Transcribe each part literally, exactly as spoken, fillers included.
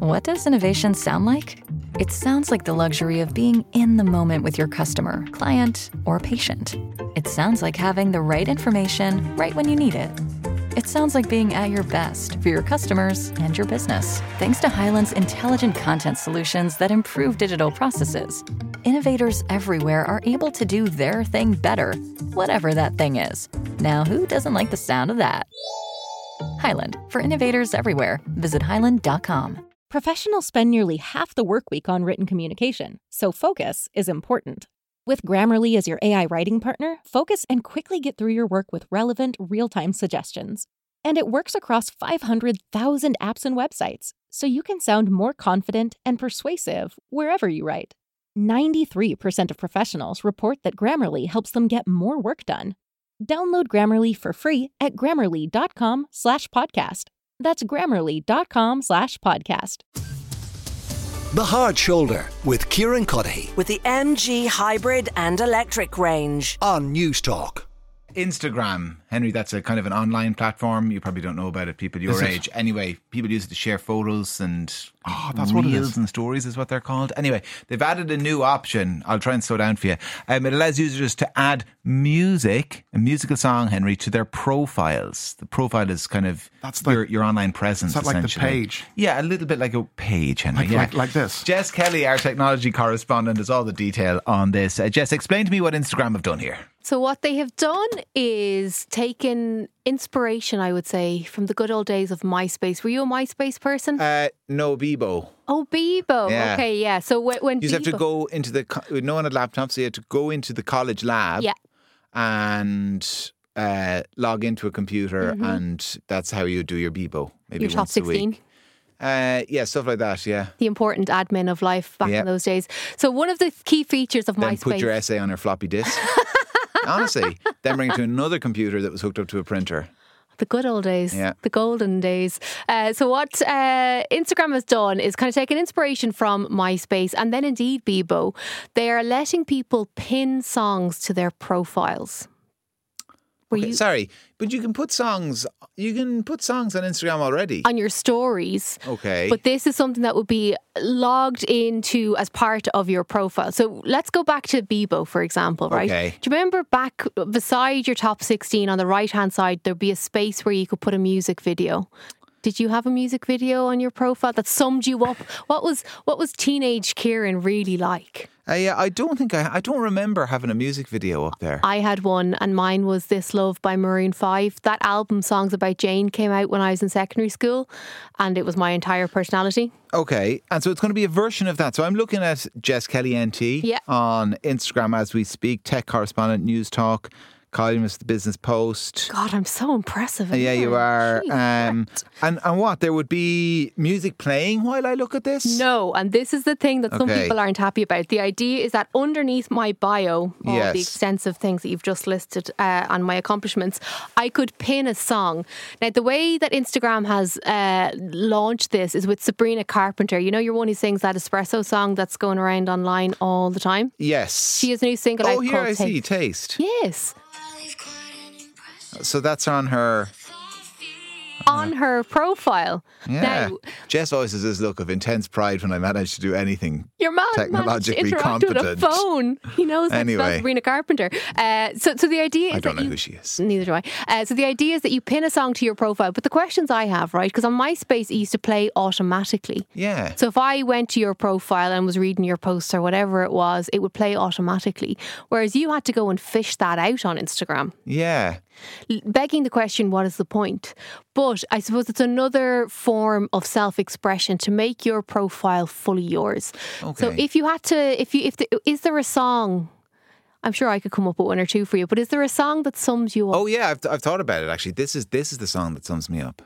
What does innovation sound like? It sounds like the luxury of being in the moment with your customer, client, or patient. It sounds like having the right information right when you need it. It sounds like being at your best for your customers and your business. Thanks to Hyland's intelligent content solutions that improve digital processes, innovators everywhere are able to do their thing better, whatever that thing is. Now, who doesn't like the sound of that? Hyland, for innovators everywhere. Visit hyland dot com. Professionals spend nearly half the work week on written communication, so focus is important. With Grammarly as your A I writing partner, focus and quickly get through your work with relevant, real-time suggestions. And it works across five hundred thousand apps and websites, so you can sound more confident and persuasive wherever you write. ninety-three percent of professionals report that Grammarly helps them get more work done. Download Grammarly for free at grammarly.com slash podcast. That's grammarly.com slash podcast. The Hard Shoulder with Kieran Cuddihy with the M G Hybrid and Electric range on News Talk. Instagram, Henry, that's a kind of an online platform. You probably don't know about it, people your Is it? age. Anyway, people use it to share photos and Oh, that's what it reels is. and stories is what they're called. Anyway, they've added a new option. I'll try and slow down for you. Um, it allows users to add music, a musical song, Henry, to their profiles. The profile is kind of That's your, like- your online presence, is that like the essentially. page? Yeah, a little bit like a page, Henry. Like- yeah. like- like this? Jess Kelly, our technology correspondent, has all the detail on this. Uh, Jess, explain to me what Instagram have done here. So what they have done is taken inspiration, I would say, from the good old days of MySpace. Were you a MySpace person? Uh, no, Bebo. oh, Bebo. yeah. Okay, yeah. So when, when You just have to Bebo- go into the, co- no one had laptops, so you had to go into the college lab Yeah. and uh, log into a computer, and that's how you do your Bebo. Maybe your top once a week. sixteen. Uh, yeah, stuff like that, yeah. The important admin of life back Yeah. in those days. So one of the key features of Then MySpace. put your essay on your floppy disk. Honestly. Then bring it to another computer that was hooked up to a printer. The good old days, Yeah. the golden days. Uh, so what uh, Instagram has done is kind of taken inspiration from MySpace and then indeed Bebo. They are letting people pin songs to their profiles. Were Okay, you sorry, but you can put songs, you can put songs on Instagram already. on your stories? Okay. But this is something that would be logged into as part of your profile. So let's go back to Bebo, for example, right? Okay. Do you remember back beside your top sixteen on the right-hand side, there'd be a space where you could put a music video? Did you have a music video on your profile that summed you up? What was what was teenage Kieran really like? Uh, yeah, I don't think I, I don't remember having a music video up there. I had one, and mine was This Love by Maroon five. That album, Songs About Jane, came out when I was in secondary school, and it was my entire personality. Okay, and so it's going to be a version of that. So I'm looking at Jess Kelly N T Yeah. on Instagram as we speak, tech correspondent, News Talk, columnist, The Business Post. God, I'm so impressive. Uh, yeah, you are. Jeez, Um, what? and and what? There would be music playing while I look at this? No, and this is the thing that some Okay. people aren't happy about. The idea is that underneath my bio, all Yes. the extensive things that you've just listed uh, and my accomplishments, I could pin a song. Now, the way that Instagram has uh, launched this is with Sabrina Carpenter. You know, you're one who sings that espresso song that's going around online all the time. Yes. She has a new single Oh, out here called I see. Taste. Taste. Yes. So that's on her. On her profile. Yeah. Now, Jess always has this look of intense pride when I manage to do anything. your man Technologically managed to interact with competent. a phone. He knows that Anyway. spells Sabrina Carpenter. Uh, so, so the idea is I don't that know you, who she is. Neither do I. Uh, so the idea is that you pin a song to your profile. But the questions I have, right? Because on MySpace, it used to play automatically. Yeah. So if I went to your profile and was reading your posts or whatever it was, it would play automatically. Whereas you had to go and fish that out on Instagram. Yeah. L- Begging the question, what is the point? But I suppose it's another form of self-expression to make your profile fully yours. So Okay. if you had to, if you, if the, is there a song? I'm sure I could come up with one or two for you. But is there a song that sums you up? Oh yeah, I've, I've thought about it actually. This is this is the song that sums me up.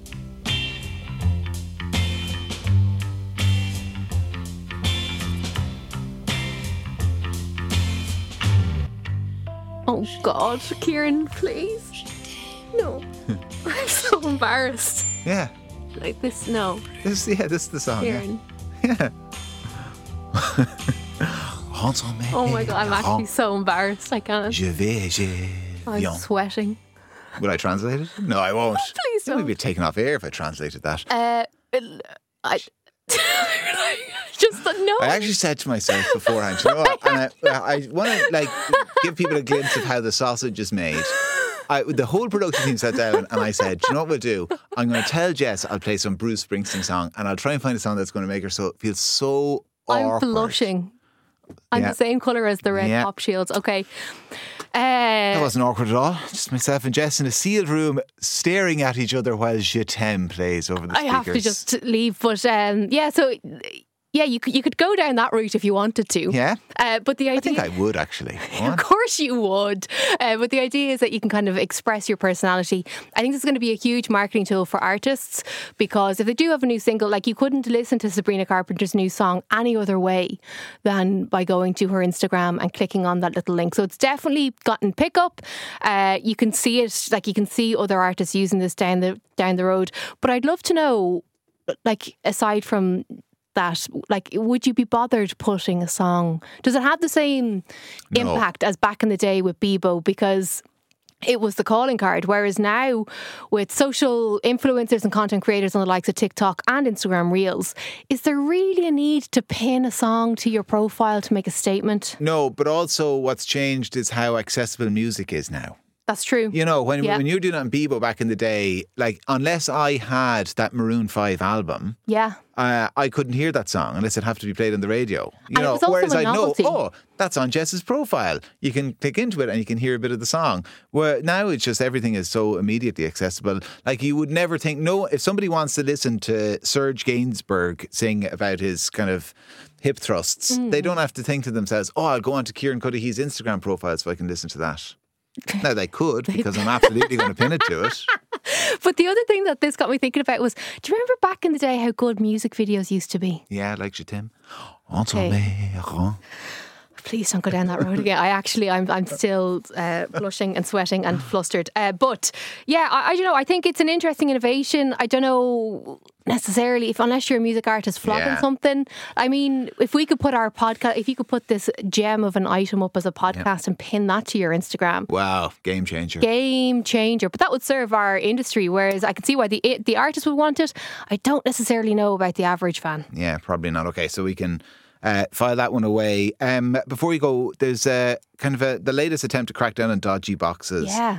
Oh God, Kieran, please. No, I'm so embarrassed. Yeah. Like this, no, This yeah, this is the song. Yeah. Kieran. Yeah. Oh my God, I'm actually so embarrassed. I can't. Je vais, je I'm viens. sweating. Will I translate it? No, I won't. Please It would don't. be taken off air if I translated that. Uh, I, Just no. I actually said to myself beforehand, you know what? And I, I want to like give people a glimpse of how the sausage is made. I, the whole production team sat down and I said, do you know what we'll do? I'm going to tell Jess I'll play some Bruce Springsteen song and I'll try and find a song that's going to make her so feel so I'm awkward. blushing. I'm Yeah. the same colour as the red Yeah. pop shields. Okay. That Uh, wasn't awkward at all. Just myself and Jess in a sealed room staring at each other while Je t'aime plays over the I speakers. have to just leave. But um, yeah, so yeah, you could, you could go down that route if you wanted to. Yeah? Uh, but the idea. I think I would actually. Of course you would. Uh, but the idea is that you can kind of express your personality. I think this is going to be a huge marketing tool for artists because if they do have a new single, like you couldn't listen to Sabrina Carpenter's new song any other way than by going to her Instagram and clicking on that little link. So it's definitely gotten pickup. Uh, you can see it, like you can see other artists using this down the down the road. But I'd love to know, like aside from that, like, would you be bothered putting a song? Does it have the same No. impact as back in the day with Bebo? Because it was the calling card. Whereas now, with social influencers and content creators on the likes of TikTok and Instagram Reels, is there really a need to pin a song to your profile to make a statement? No, but also what's changed is how accessible music is now. That's true. You know, when Yeah. when you were doing it on Bebo back in the day, like unless I had that Maroon five album, Yeah. uh, I couldn't hear that song unless it had to be played on the radio. You And it know, was also whereas a I know, novelty. oh, that's on Jess's profile. You can click into it and you can hear a bit of the song. Where now it's just everything is so immediately accessible. Like you would never think, no, if somebody wants to listen to Serge Gainsbourg sing about his kind of hip thrusts, Mm. they don't have to think to themselves, oh, I'll go on to Kieran Cudahy's Instagram profile so I can listen to that. Now they could, because I'm absolutely going to pin it to it. But the other thing that this got me thinking about was, do you remember back in the day how good music videos used to be? Yeah, like Je t'aime. Entre Okay. mes Please don't go down that road again. I actually, I'm, I'm still uh, blushing and sweating and flustered. Uh, but yeah, I, I don't know. I think it's an interesting innovation. I don't know necessarily if, unless you're a music artist flogging Yeah. something. I mean, if we could put our podcast, if you could put this gem of an item up as a podcast and pin that to your Instagram. Wow, game changer. Game changer, but that would serve our industry. Whereas I can see why the the artist would want it. I don't necessarily know about the average fan. Yeah, probably not. Okay, so we can uh, file that one away. Um, before we go, there's a kind of a, the latest attempt to crack down on dodgy boxes. Yeah.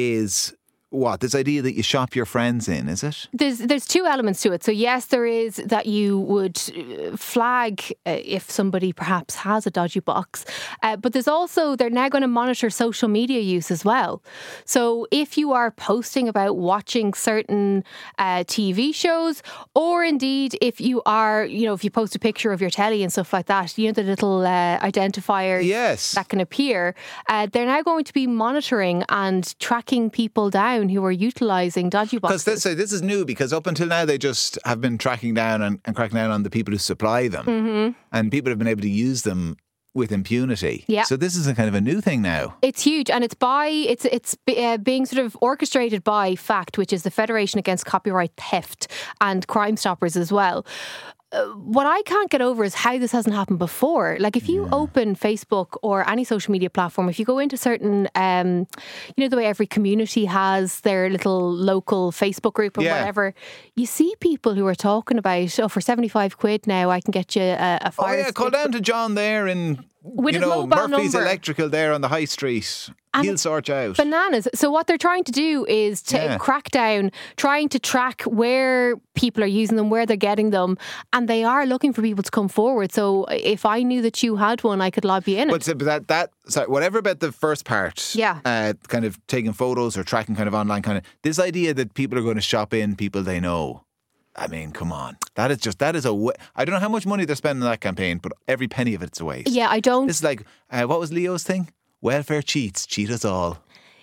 Is what? This idea that you shop your friends in, is it? There's there's two elements to it. So yes, there is that you would uh, flag uh, if somebody perhaps has a dodgy box, uh, but there's also they're now going to monitor social media use as well. So if you are posting about watching certain uh, T V shows, or indeed if you are, you know, if you post a picture of your telly and stuff like that, you know, the little uh, identifiers Yes. that can appear, uh, they're now going to be monitoring and tracking people down who are utilising dodgy boxes. Because this, this is new, because up until now they just have been tracking down and, and cracking down on the people who supply them. Mm-hmm. And people have been able to use them with impunity. Yeah. So this is a kind of a new thing now. It's huge, and it's by it's it's uh, being sort of orchestrated by FACT, which is the Federation Against Copyright Theft, and Crime Stoppers as well. Uh, what I can't get over is how this hasn't happened before. Like if you yeah. open Facebook or any social media platform, if you go into certain, um, you know, the way every community has their little local Facebook group or yeah. whatever, you see people who are talking about, oh, for seventy-five quid now, I can get you a, a fire Oh yeah, stick. call down to John there in, With you his know, mobile Murphy's number. Electrical there on the high street. And He'll sort you out. Bananas. So what they're trying to do is to Yeah. crack down, trying to track where people are using them, where they're getting them, and they are looking for people to come forward. So if I knew that you had one, I could lobby in it. But so- but that, that, sorry, whatever about the first part, Yeah. uh, kind of taking photos or tracking kind of online kind of, this idea that people are going to shop in people they know. I mean, come on. That is just, that is a, wa- I don't know how much money they're spending on that campaign, but every penny of it's a waste. Yeah, I don't. This is like, uh, what was Leo's thing? Welfare cheats, cheat us all.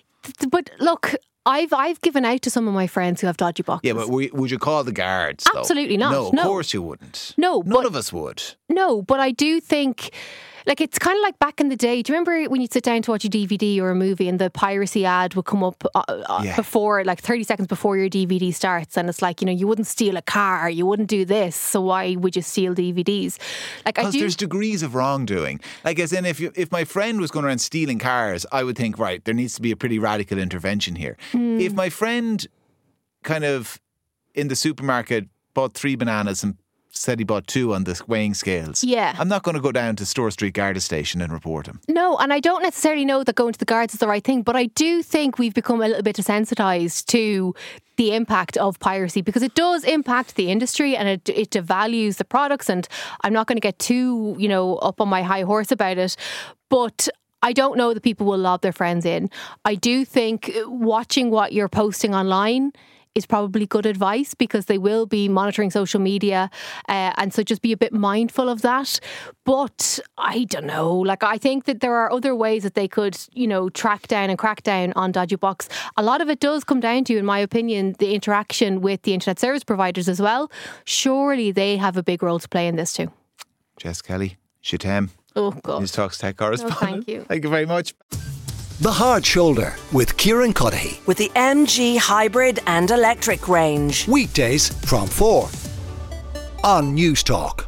But look, I've I've given out to some of my friends who have dodgy boxes. Yeah, but we, would you call the guards, though? Absolutely not, No, of no. course you wouldn't. No, None but- of us would. No, but I do think, like, it's kind of like back in the day. Do you remember when you'd sit down to watch a D V D or a movie and the piracy ad would come up uh, uh, Yeah. before, like thirty seconds before your D V D starts? And it's like, you know, you wouldn't steal a car, you wouldn't do this, so why would you steal D V Ds? Like, I Because do. there's degrees of wrongdoing. Like, as in, if you, if my friend was going around stealing cars, I would think, right, there needs to be a pretty radical intervention here. Hmm. If my friend kind of in the supermarket bought three bananas and said he bought two on the weighing scales. Yeah. I'm not going to go down to Store Street Garda station and report him. No, and I don't necessarily know that going to the guards is the right thing, but I do think we've become a little bit desensitised to the impact of piracy, because it does impact the industry and it, it devalues the products, and I'm not going to get too, you know, up on my high horse about it, but I don't know that people will lob their friends in. I do think watching what you're posting online is probably good advice, because they will be monitoring social media, uh, and so just be a bit mindful of that. But I don't know, like I think that there are other ways that they could, you know, track down and crack down on dodgy box. A lot of it does come down to, in my opinion, the interaction with the internet service providers as well. Surely they have a big role to play in this too. Jess Kelly, Shitem. Oh God. News Talks Tech correspondent. Oh, thank you. Thank you very much. The Hard Shoulder with Kieran Cuddihy. With the M G hybrid and electric range. Weekdays from four on News Talk.